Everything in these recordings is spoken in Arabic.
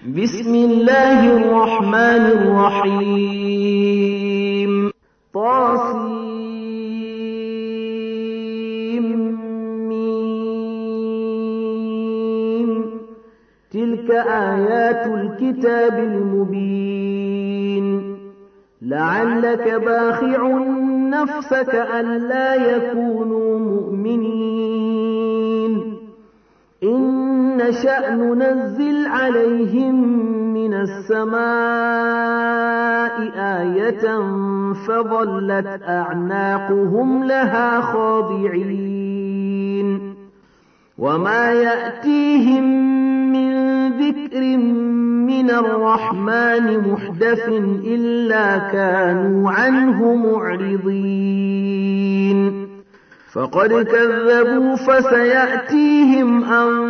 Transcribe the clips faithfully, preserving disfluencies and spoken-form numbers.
بسم الله الرحمن الرحيم طاسيم تلك آيات الكتاب المبين لعلك باخع نفسك ألا يكونوا مؤمنين إن نشأ ننزل عليهم من السماء آية فظلت أعناقهم لها خاضعين وما يأتيهم من ذكر من الرحمن محدث إلا كانوا عنه معرضين فقد كذبوا فسيأتيهم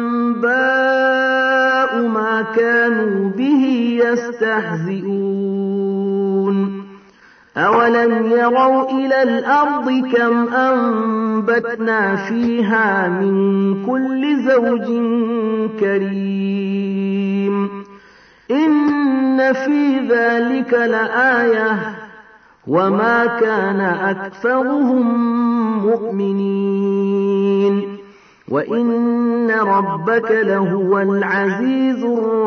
أنباء ما كانوا به يستهزئون أولم يروا إلى الأرض كم أنبتنا فيها من كل زوج كريم إن في ذلك لآية وما كان أكثرهم مؤمنين وإن ربك لهو العزيز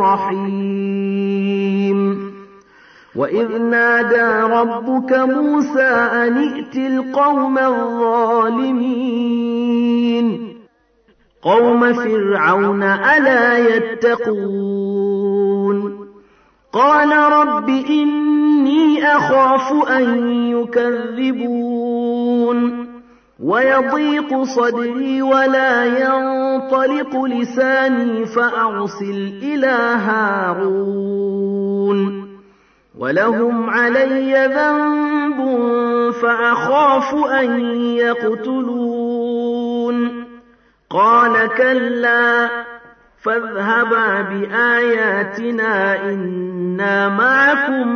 الرحيم وإذ نادى ربك موسى أن ائت القوم الظالمين قوم فرعون ألا يتقون قال رب إني أخاف أن يكذبون ويضيق صدري ولا ينطلق لساني فأرسل إلى هارون ولهم علي ذنب فأخاف أن يقتلون قال كلا فاذهبا بآياتنا إنا معكم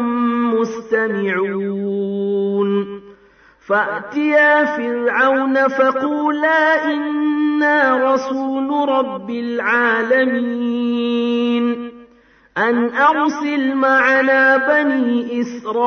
مستمعون فأتيا فرعون فقولا إنا رسول رب العالمين أن أرسل معنا بني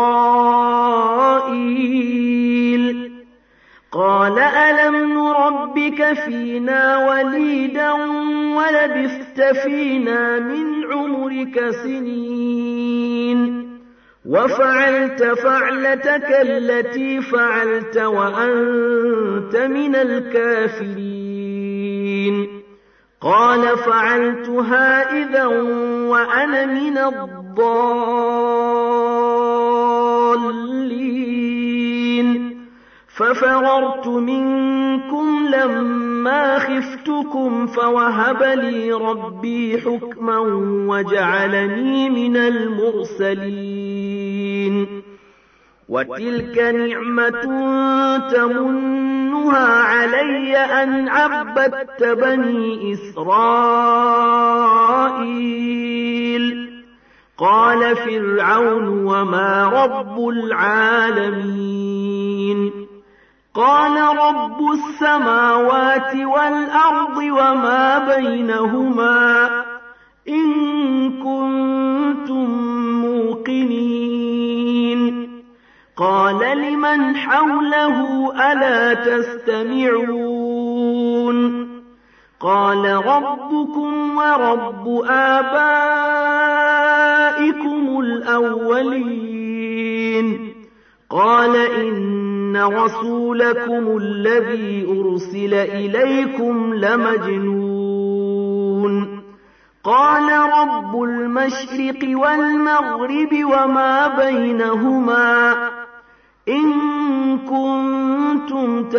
إسرائيل قال ألم نربك فينا وليدا ولبثت فينا من عمرك سنين وفعلت فعلتك التي فعلت وأنت من الكافرين قال فعلتها إذا وأنا من الضالين ففررت منكم لما خفتكم فوهب لي ربي حكما وجعلني من المرسلين وتلك نعمة تمنها علي أن عبدت بني إسرائيل قال فرعون وما رب العالمين قال رب السماوات والأرض وما بينهما إن كنتم موقنين قال لمن حوله ألا تستمعون قال ربكم ورب آبائكم الأولين قال إن رسولكم الذي أرسل إليكم لمجنون قال رب المشرق والمغرب وما بينهما إن كنتم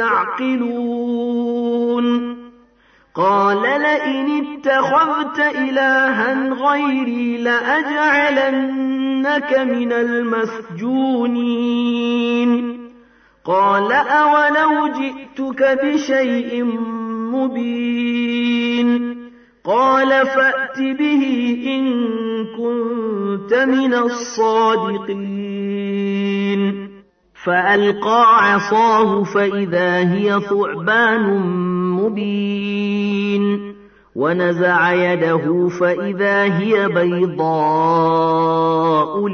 تعقلون قال لئن اتخذت إلها غيري لأجعلنك من المسجونين قال أولو جئتك بشيء مبين قال فأت به إن كنت من الصادقين فألقى عصاه فإذا هي ثعبان مبين ونزع يده فإذا هي بيضاء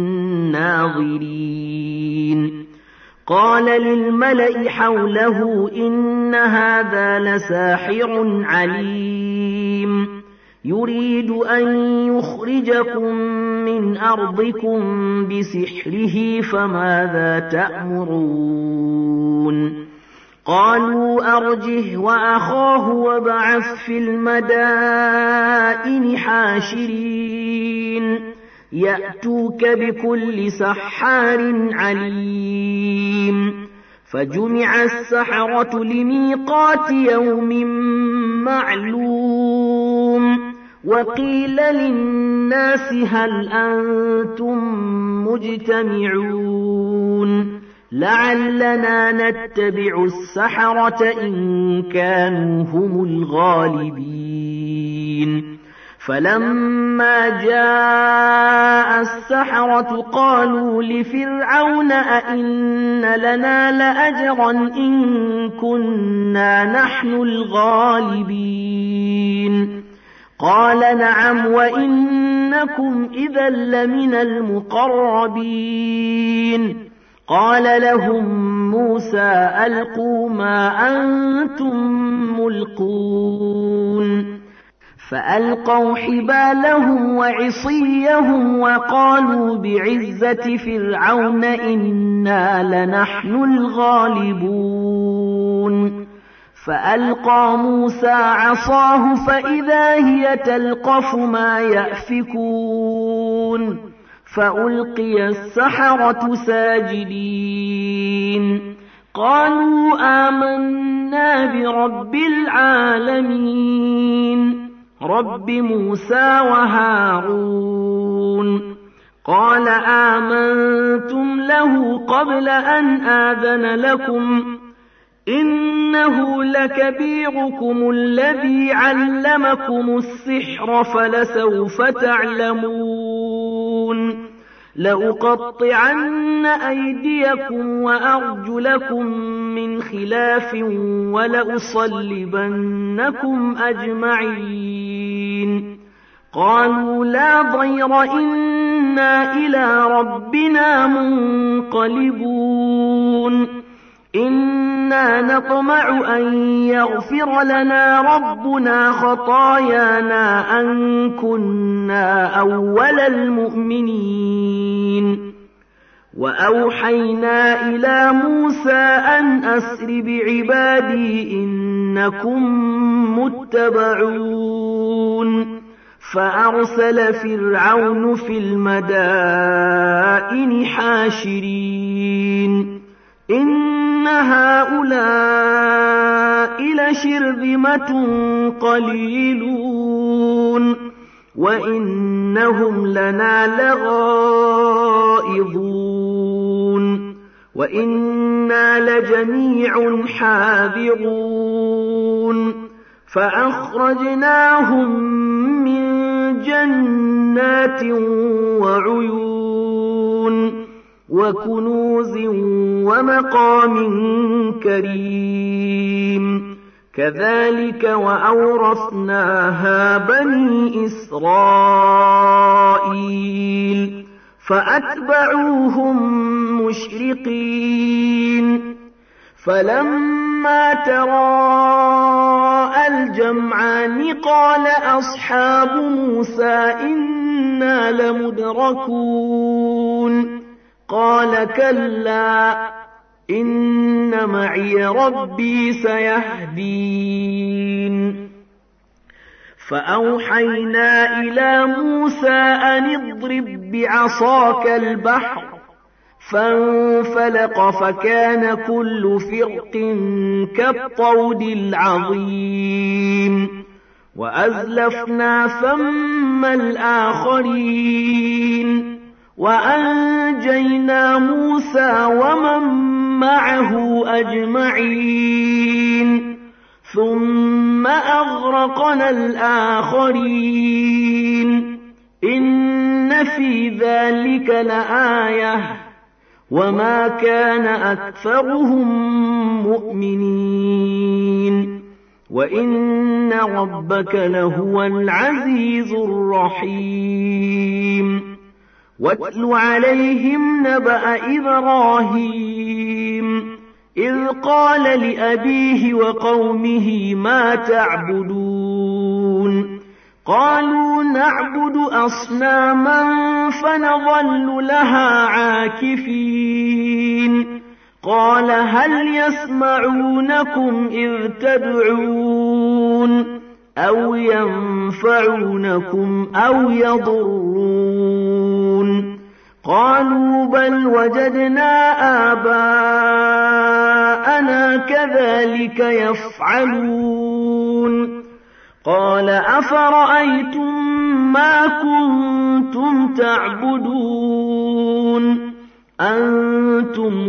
للناظرين قال للملأ حوله إن هذا لساحر عليم يريد أن يخرجكم من أرضكم بسحره فماذا تأمرون قالوا أرجه وأخاه وابعث في المدائن حاشرين يأتوك بكل سحار عليم فجمع السحرة لميقات يوم معلوم وقيل للناس هل أنتم مجتمعون لعلنا نتبع السحرة إن كانوا هم الغالبين فلما جاء السحرة قالوا لفرعون أئن لنا لأجرا إن كنا نحن الغالبين قال نعم وإنكم إذا لمن المقربين قال لهم موسى ألقوا ما أنتم ملقون فألقوا حبالهم وعصيهم وقالوا بعزة فرعون إنا لنحن الغالبون فألقى موسى عصاه فإذا هي تلقف ما يأفكون فألقي السحرة ساجدين قالوا آمنا برب العالمين رب موسى وهارون قال آمنتم له قبل أن آذن لكم إنه لكبيركم الذي علمكم السحر فلسوف تعلمون لأقطعن أيديكم وأرجلكم من خلاف ولأصلبنكم أجمعين قالوا لا ضير إنا إلى ربنا منقلبون إنا نطمع أن يغفر لنا ربنا خطايانا أن كنا أول المؤمنين وأوحينا إلى موسى أن أسر بعبادي إنكم متبعون فأرسل فرعون في المدائن حاشرين إن هؤلاء لشرذمة قليلون وإنهم لنا لغائظون وإنا لجميع حاذرون فأخرجناهم من جنات وعيون وكنوز ومقام كريم كذلك وأورثناها بني إسرائيل فأتبعوهم مشرقين فلما تراءى الجمعان قال أصحاب موسى إنا لمدركون قال كلا إن معي ربي سيهدين فأوحينا إلى موسى أن اضرب بعصاك البحر فانفلق فكان كل فرق كالطود العظيم وأزلفنا ثم الآخرين وأنجينا موسى ومن معه أجمعين ثم أغرقنا الآخرين إن في ذلك لآية وما كان أكثرهم مؤمنين وإن ربك لهو العزيز الرحيم واتل عليهم نبأ إبراهيم إذ قال لأبيه وقومه ما تعبدون قالوا نعبد أصناما فنظل لها عاكفين قال هل يسمعونكم إذ تدعون أو ينفعونكم أو يضرون قالوا بل وجدنا آباءنا كذلك يفعلون قال أفرأيتم ما كنتم تعبدون أنتم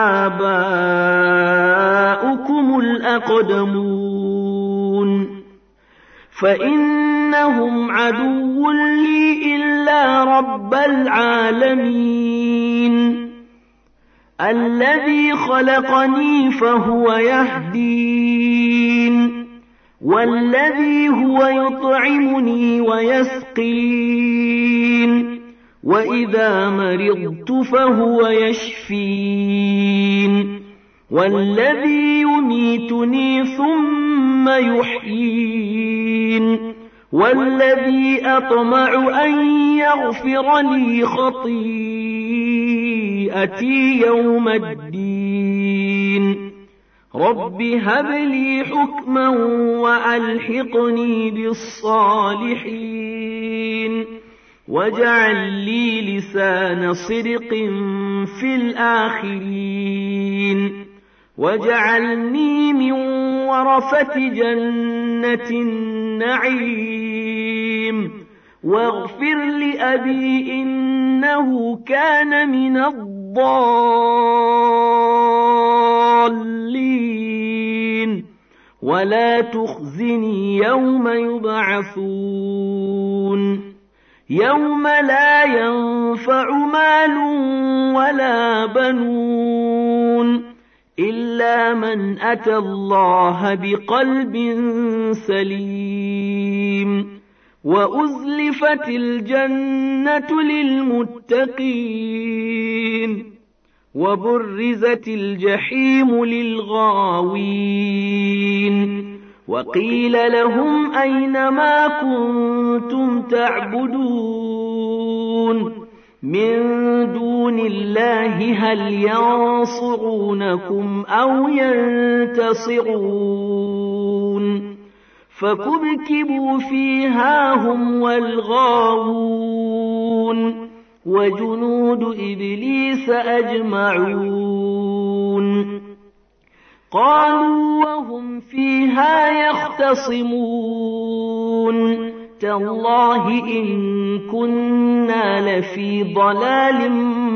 وآباؤكم الأقدمون فإنهم عدو لي إلا رب العالمين الذي خلقني فهو يهدين والذي هو يطعمني ويسقين وإذا مرضت فهو يشفين والذي يميتني ثم يحيين والذي أطمع أن يغفر لي خطيئتي يوم الدين رب هب لي حكما وألحقني بالصالحين واجعل لي لسان صدق في الآخرين واجعلني من ورثة جنة النعيم واغفر لأبي إنه كان من الضالين ولا تخزني يوم يبعثون يوم لا ينفع مال ولا بنون إلا من أتى الله بقلب سليم وأزلفت الجنة للمتقين وبرزت الجحيم للغاوين وقيل لهم أين ما كنتم تعبدون من دون الله هل ينصرونكم أو ينتصرون فكبكبوا فيها هم والغاوون وجنود إبليس أجمعون قالوا وهم فيها يختصمون تالله إن كنا لفي ضلال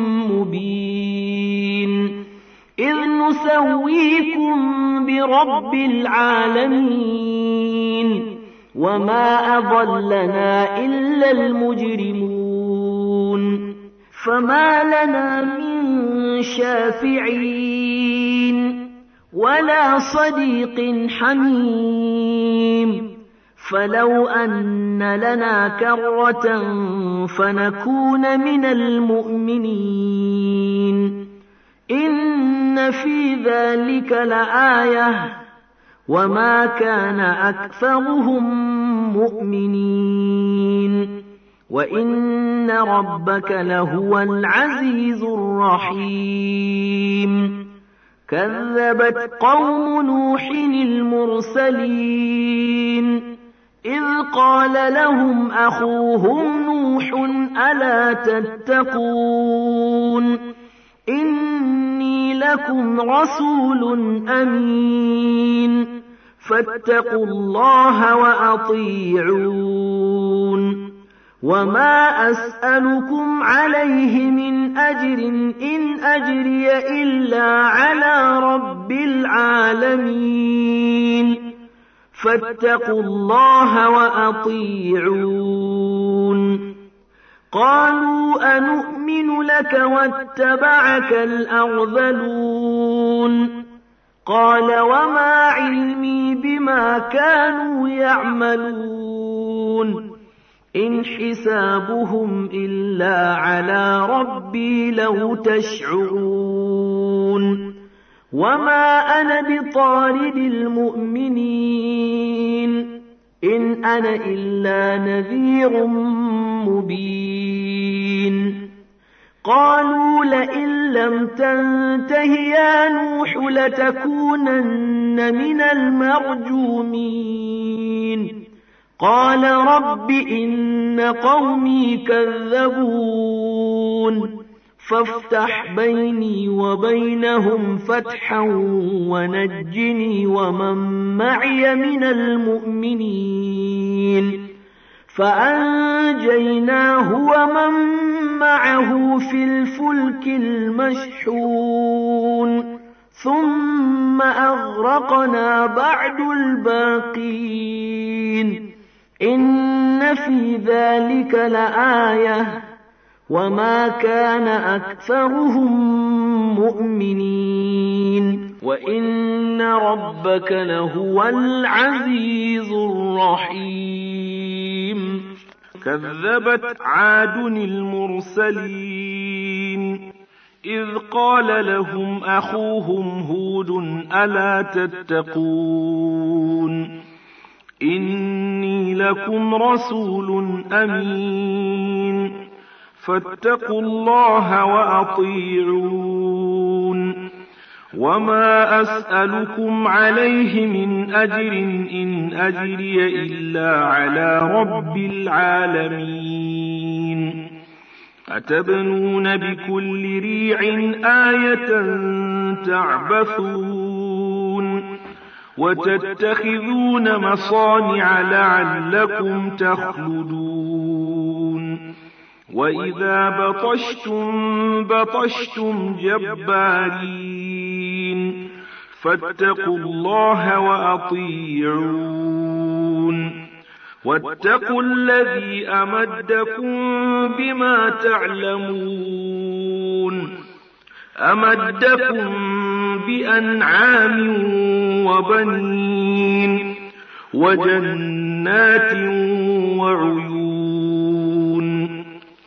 مبين إذ نسويكم برب العالمين وما أضلنا إلا المجرمون فما لنا من شافعين ولا صديق حميم فلو أن لنا كرة فنكون من المؤمنين إن في ذلك لآية وما كان أكثرهم مؤمنين وإن ربك لهو العزيز الرحيم كذبت قوم نوح المرسلين إذ قال لهم أخوهم نوح ألا تتقون إني لكم رسول أمين فاتقوا الله وأطيعون وما أسألكم عليه من أجر إن أجري إلا على رب العالمين فاتقوا الله وأطيعون قالوا أنؤمن لك واتبعك الأرذلون قال وما علمي بما كانوا يعملون إن حسابهم إلا على ربي لو تشعرون وما أنا بطارد المؤمنين إن أنا إلا نذير مبين قالوا لئن لم تنته يا نوح لتكونن من المرجومين قال رب إن قومي كذبون فافتح بيني وبينهم فتحا ونجني ومن معي من المؤمنين فأنجيناه ومن معه في الفلك المشحون ثم أغرقنا بعد الباقين إن في ذلك لآية وما كان أكثرهم مؤمنين وإن ربك لهو العزيز الرحيم كذبت عاد المرسلين إذ قال لهم أخوهم هود ألا تتقون إني لكم رسول أمين فاتقوا الله وأطيعون وما أسألكم عليه من أجر إن أجري إلا على رب العالمين أتبنون بكل ريع آية تعبثون وتتخذون مصانع لعلكم تخلدون وإذا بطشتم بطشتم جبارين فاتقوا الله وأطيعون واتقوا الذي أمدكم بما تعلمون أمدكم بأنعام وبنين وجنات وعيون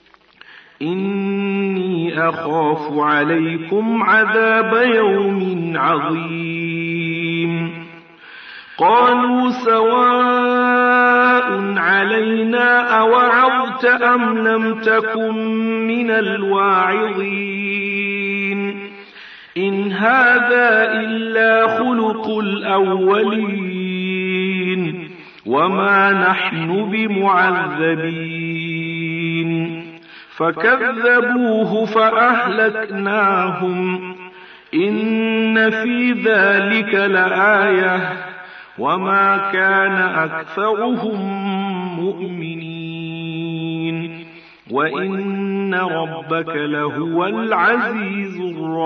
إني أخاف عليكم عذاب يوم عظيم قالوا سواء علينا أوعظت أم لم تكن من الواعظين إن هذا إلا خلق الأولين وما نحن بمعذبين فكذبوه فأهلكناهم إن في ذلك لآية وما كان أكثرهم مؤمنين وإن ربك لهو العزيز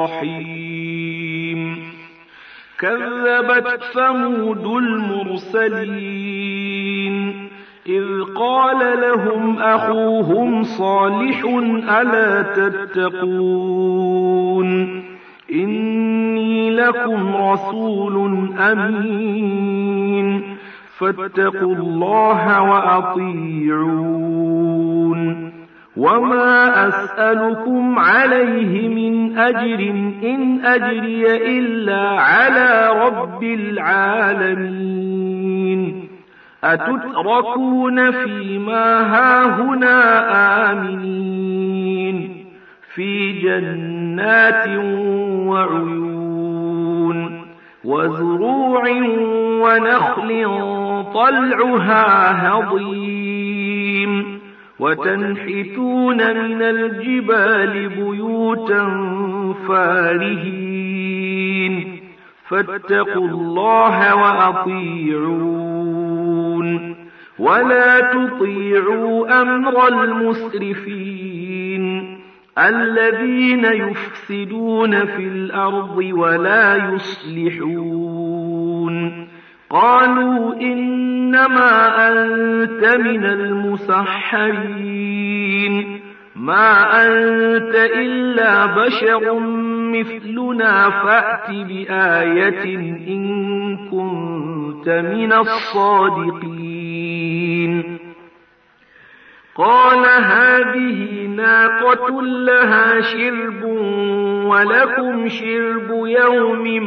الرحيم كذبت ثمود المرسلين إذ قال لهم أخوهم صالح ألا تتقون إني لكم رسول أمين فاتقوا الله وأطيعون وما أسألكم عليه من أجر إن أجري إلا على رب العالمين أتتركون فيما هاهنا آمنين في جنات وعيون وزروع ونخل طلعها هضيم وتنحتون من الجبال بيوتا فارهين فاتقوا الله وأطيعون ولا تطيعوا أمر المسرفين الذين يفسدون في الأرض ولا يصلحون قالوا إنما أنت من المسحرين ما أنت إلا بشر مثلنا فأت بآية إن كنت من الصادقين. قال هذه ناقة لها شرب ولكم شرب يوم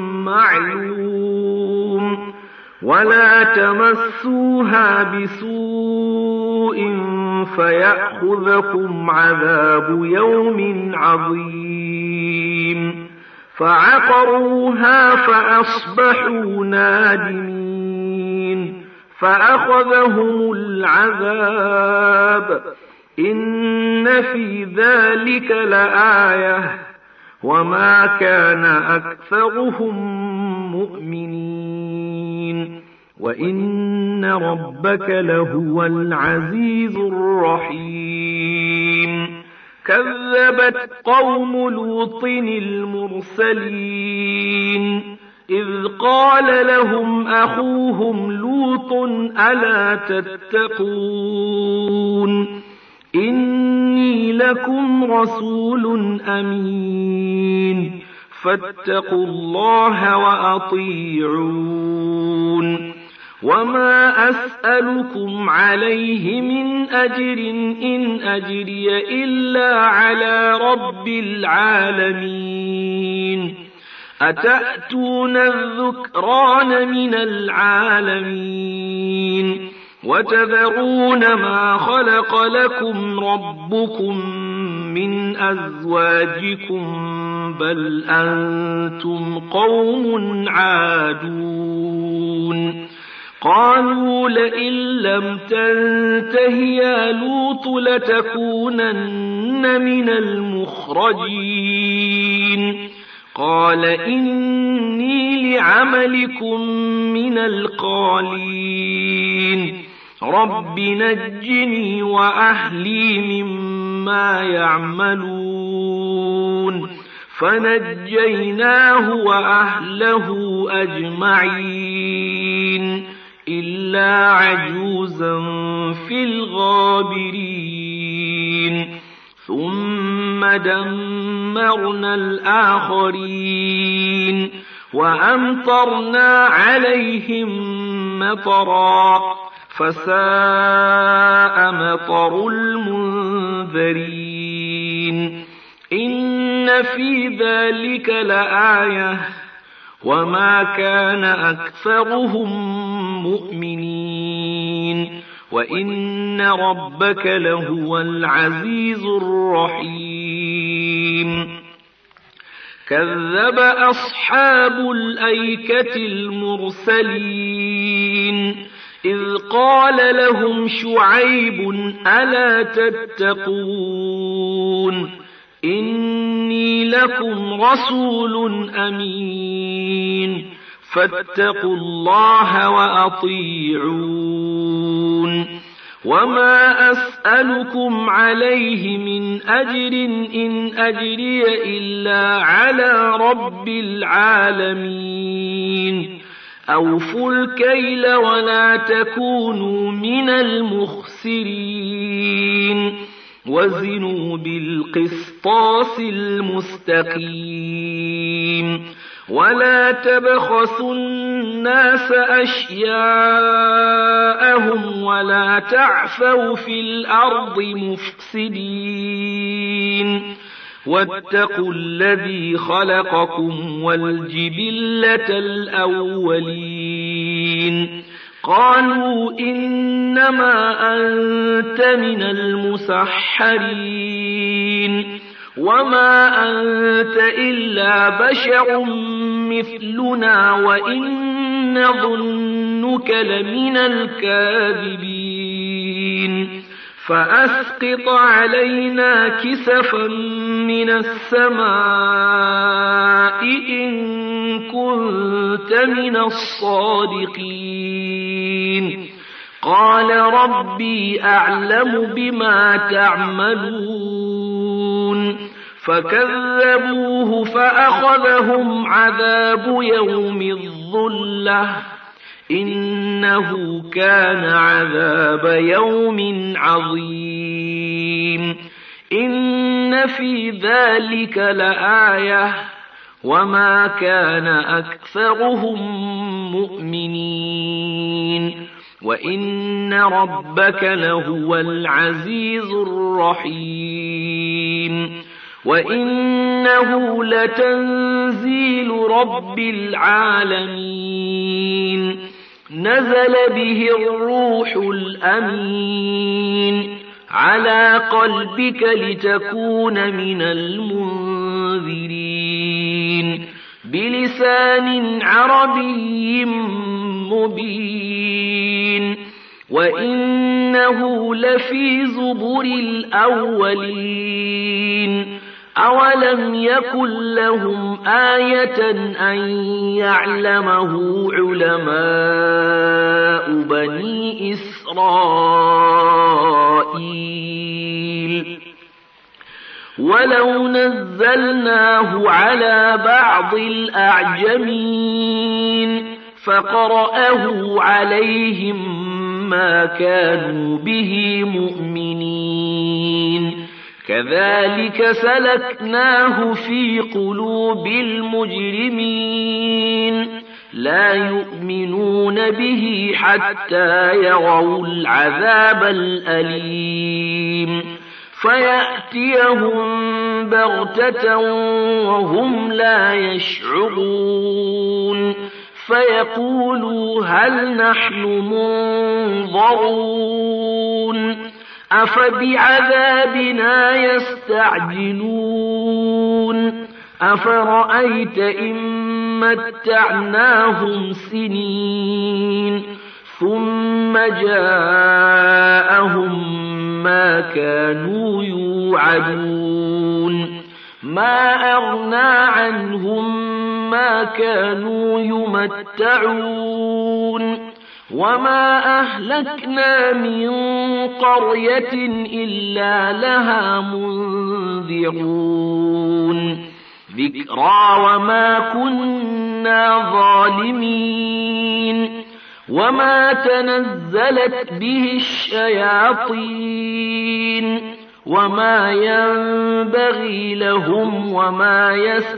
معلوم ولا تمسوها بسوء فيأخذكم عذاب يوم عظيم. فعقروها فأصبحوا نادمين فأخذهم العذاب إن في ذلك لآية وما كان أكثرهم مؤمنين وإن ربك لهو العزيز الرحيم. كذبت قوم لوط المرسلين إذ قال لهم أخوهم لوط ألا تتقون إني لكم رسول أمين فاتقوا الله وأطيعون. وما أسألكم عليه من أجر إن أجري إلا على رب العالمين. أتأتون الذكران من العالمين وتذرون ما خلق لكم ربكم من أزواجكم بل أنتم قوم عادون. قالوا لئن لم تنته يا لوط لتكونن من المخرجين. قال إني لعملكم من القالين رب نجني وأهلي مما يعملون. فنجيناه وأهله أجمعين إلا عجوزا في الغابرين. ثم دمرنا الآخرين وأمطرنا عليهم مطرا فساء مطر المنذرين. إن في ذلك لآية وما كان أكثرهم مؤمنين وإن ربك لهو العزيز الرحيم. كذب أصحاب الأيكة المرسلين إذ قال لهم شعيب ألا تتقون إني لكم رسول أمين فاتقوا الله وأطيعون. وما أسألكم عليه من أجر إن أجري إلا على رب العالمين. أوفوا الكيل ولا تكونوا من المخسرين وزنوا بالقسطاس المستقيم ولا تبخسوا الناس أشياءهم ولا تعثوا في الأرض مفسدين واتقوا الذي خلقكم والجبلة الأولين. قالوا إنما أنت من المسحرين وما أنت إلا بشر مثلنا وإن نظنك لمن الكاذبين. فأسقط علينا كسفا من السماء إن كنت من الصادقين. قال ربي أعلم بما تعملون. فكذبوه فأخذهم عذاب يوم الظلة إنه كان عذاب يوم عظيم. إن في ذلك لآية وما كان أكثرهم مؤمنين وإن ربك لهو العزيز الرحيم وإنه لتنزيل رب العالمين نزل به الروح الأمين على قلبك لتكون من المنذرين بلسان عربي مبين وإنه لفي زبر الأولين أولم يكن لهم آية أن يعلمه علماء بني إسرائيل ولو نزلناه على بعض الأعجمين فقرأه عليهم ما كانوا به مؤمنين كذلك سلكناه في قلوب المجرمين لا يؤمنون به حتى يروا العذاب الأليم فيأتيهم بغتة وهم لا يشعرون فيقولوا هل نحن منظرون أفبعذابنا يستعجلون أفرأيت إن متعناهم سنين ثم جاءهم ما كانوا يوعدون ما أغنى عنهم ما كانوا يمتعون وما أهلكنا من قرية إلا لها منذرون ذكرى وما كنا ظالمين وما تنزلت به الشياطين وما ينبغي لهم وما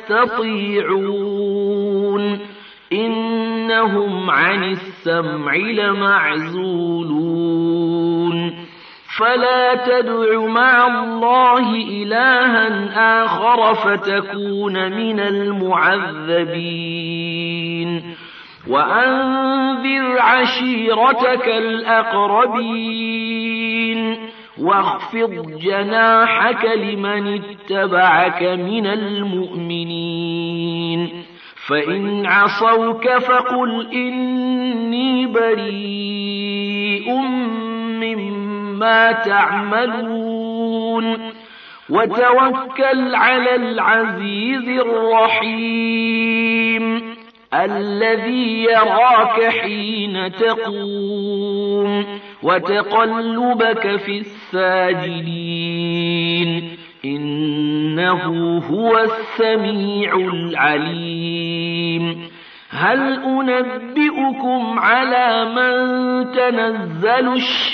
يستطيعون إنهم عن السمع لمعزولون فلا تدع مع الله إلها آخر فتكون من المعذبين وأنذر عشيرتك الأقربين واخفض جناحك لمن اتبعك من المؤمنين فإن عصوك فقل إني بريء مما تعملون وتوكل على العزيز الرحيم الذي يراك حين تقوم وتقلبك في الساجدين إنه هو السميع العليم هل أنبئكم على من تنزل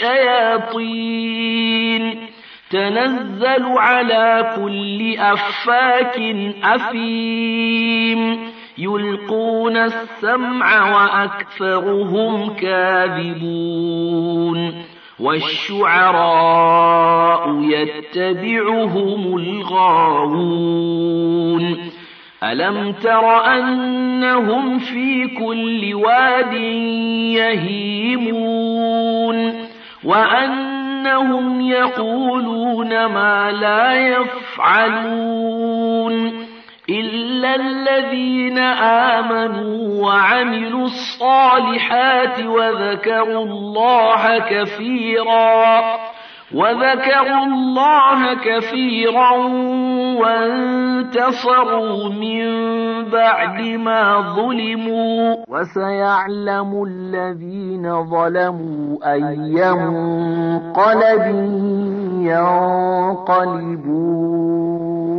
الشياطين تنزل على كل أفاك أثيم يلقون السمع وأكثرهم كاذبون والشعراء يتبعهم الغاوون ألم تر أنهم في كل واد يهيمون وأنهم يقولون ما لا يفعلون إلا الذين آمنوا وعملوا الصالحات وذكروا الله كثيرا وذكروا الله كثيرا وانتصروا من بعد ما ظلموا وسيعلم الذين ظلموا أي منقلب ينقلبون